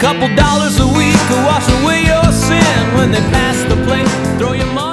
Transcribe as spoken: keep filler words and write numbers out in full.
couple dollars a week could wash away your sin. When they pass the plate, throw your money